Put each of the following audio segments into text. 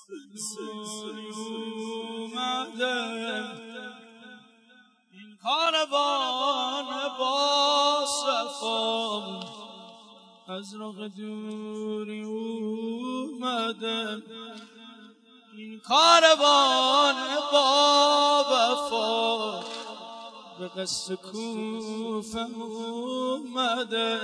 اومده این کاروان با صفا از راه دوری اومده این کاروان با وفا به قصد کوفه اومده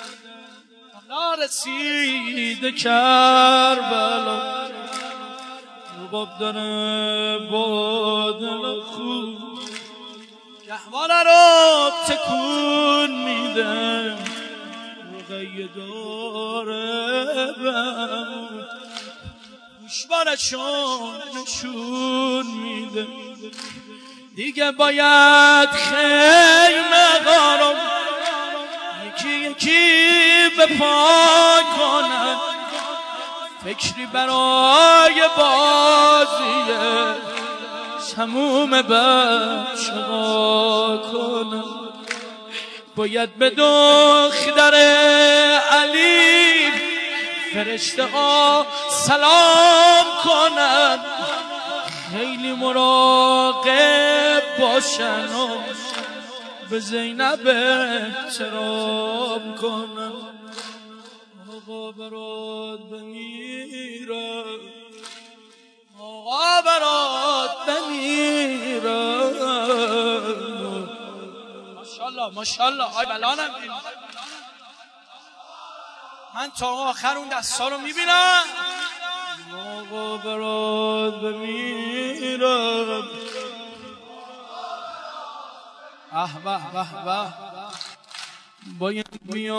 نارسیده کربلا رباب داره با دل خوب گهواره رو تکون میده رقیه داره بمون گوشوارشون نشون میده دیگه باید خیمه دارم یکی یکی به پا کنن فکری برای بازیه تموم بچه ها کنن باید به دختر علی فرشته ها سلام کنن خیلی مراقب باشن و به زینب احترام کنن آقا برات بمیره آقا برات بمیره ماشاءالله ماشاءالله آی بلانم من تا آخر اون دستا رو میبینم آقا برات بمیره به به به باید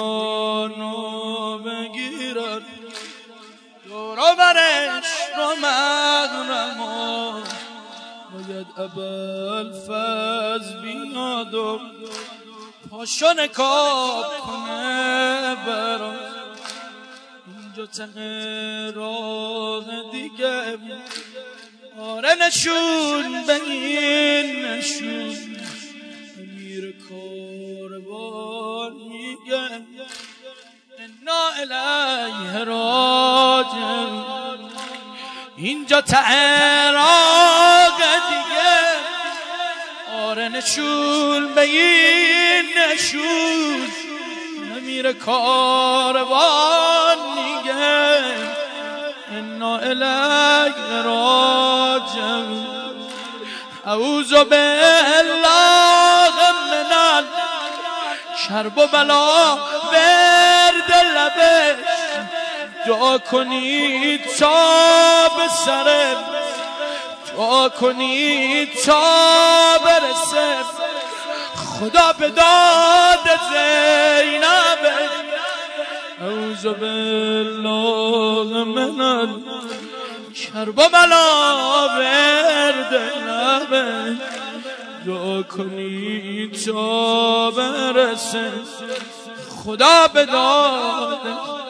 میانو بگیرن دورو برش رو مغرم باید ابوالفضل بیاد و پاشو نکاب کنه برام اینجا ته راه دیگه آره نشون به این نشون امیر کاروان میگه انا الیه راجعون اینجا ته راه دیگه آره نشون به این نشون امیر کاروان میگه انا الیه راجعون اعوذ بالله من الشرب و بلا ورد لبش دعا کنید تا به سر دعا کنید تا برسه خدا به داد زینب اعوذ بالله من الشرب و بلا ورد لبش دعا کنید تا برسه خدا به داد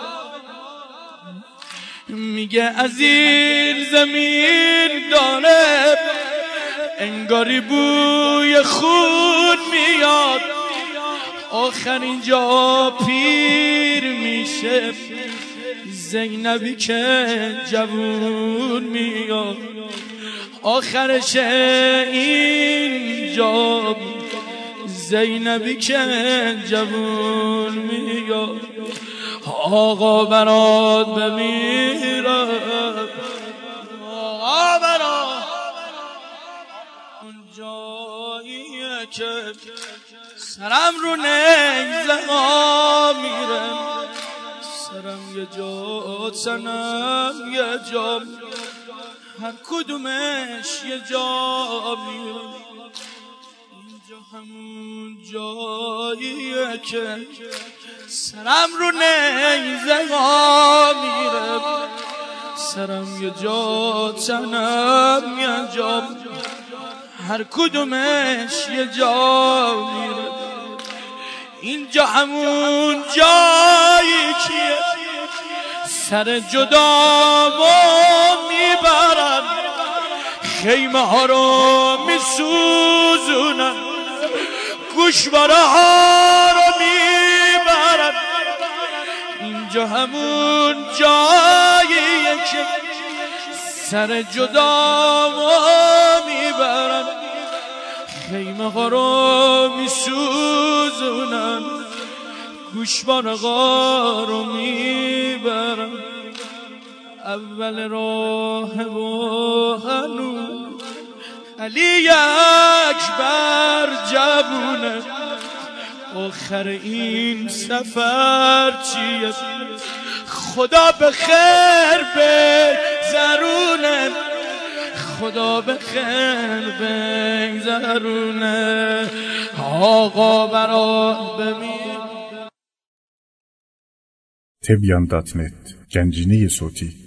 میگه از این زمین داره انگاری بوی خون میاد آخر اینجا پیر میشه زینبی که جوون میاد آخرش اینجا زینبی که جوون میاد آقا برات بمیره آقا برات اون جاییه که سرم رو نیزه ها میره سرم یه جا تنم یه جا هر کدومش یه جا میره اینجا همون جاییه که سرم رو نیزه ها میره سرم یه جا تنم یه جا هر کدومش یه جا میره اینجا همون جایی که سر جدا و میبرن خیمه ها رو میسوزونن گوشواره ها رو میبرن اینجا همون جاییه که سر جدا میبرن، خیمه ها رو میسوزونن، گوشوارقا رو میبرن. اول راه و هنوز علی اکبر جوونه، آخر این سفر چیه؟ خدا به خیر بگذرونه، خدا به خیر بگذرونه. آقا برا ببین. Tebyan.net Gencine Soti